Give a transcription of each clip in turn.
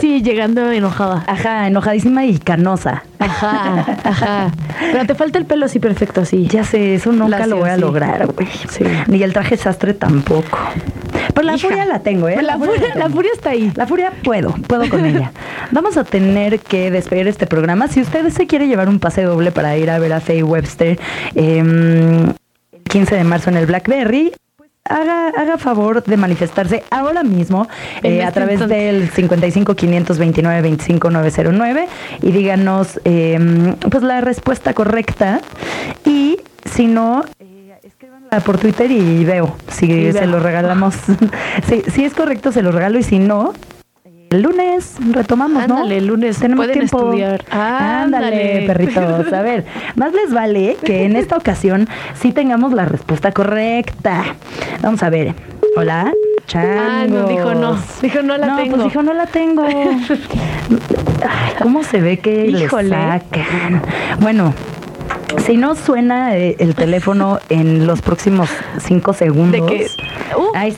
Sí, llegando enojada. Ajá, enojadísima y canosa. Ajá. Pero te falta el pelo así perfecto, así. Ya sé, eso nunca Lacio, lo voy a sí. lograr, güey. Sí. Ni el traje sastre tampoco. Pero la Hija. furia la tengo, ¿eh? La furia está ahí. La furia puedo con ella. Vamos a tener que despedir este programa. Si usted se quiere llevar un pase doble para ir a ver a Faye Webster el 15 de marzo en el Blackberry, pues haga favor de manifestarse ahora mismo a través del 55 529 25 909 y díganos pues la respuesta correcta. Y si no, escríbanla por Twitter y veo si se lo regalamos. Si es correcto, se lo regalo, y si no, el lunes retomamos, ¿no? Ándale, el lunes tenemos pueden tiempo. estudiar. Ándale, perritos. A ver, más les vale que en esta ocasión sí tengamos la respuesta correcta. Vamos a ver. Hola, changos. No, dijo no. Dijo no la tengo. Pues dijo no la tengo. Ay, ¿cómo se ve que Híjole. le sacan? Bueno, si no suena el teléfono en los próximos 5 segundos. ¿De qué? Ahí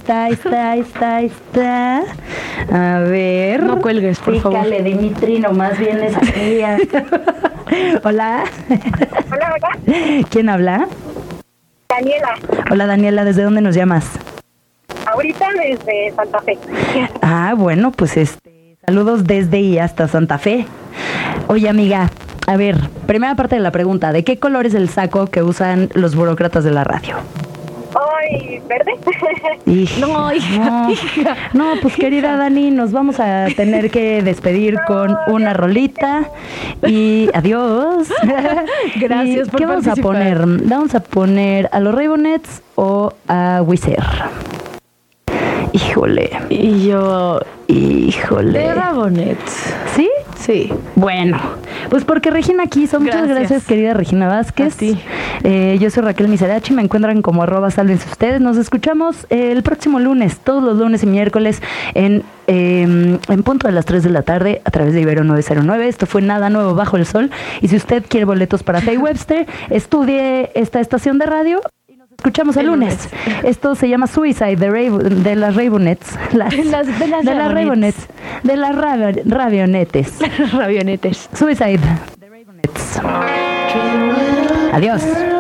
está. A ver. No cuelgues, por favor. Pícale, Dimitri, nomás vienes aquí. Hola. Hola. ¿Quién habla? Daniela, Hola, Daniela, ¿desde dónde nos llamas? ahorita desde Santa Fe. Ah, bueno, pues saludos desde y hasta Santa Fe. Oye, amiga, a ver, primera parte de la pregunta, ¿de qué color es el saco que usan los burócratas de la radio? Ay, ¿verde? No, hija. No, pues querida Dani, nos vamos a tener que despedir con una rolita y adiós. Gracias por ¿Qué vamos a participar. poner? ¿Vamos a poner a los Raybonets o a Wizard? Híjole. Y yo... Híjole. De Rabonet. ¿Sí? Sí. Bueno, pues porque Regina quiso. Muchas gracias, querida Regina Vázquez. A ti. Yo soy Raquel Miserachi, me encuentran como @sálvense ustedes. Nos escuchamos el próximo lunes, todos los lunes y miércoles en punto de las 3 de la tarde a través de Ibero 909. Esto fue Nada Nuevo Bajo el Sol. Y si usted quiere boletos para Faye Webster, estudie esta estación de radio. Escuchamos el lunes. Esto se llama Suicide de las Raybonets. De las Raybonets. De las Ravionetes. Ravionetes. Suicide de Raybonets. Adiós.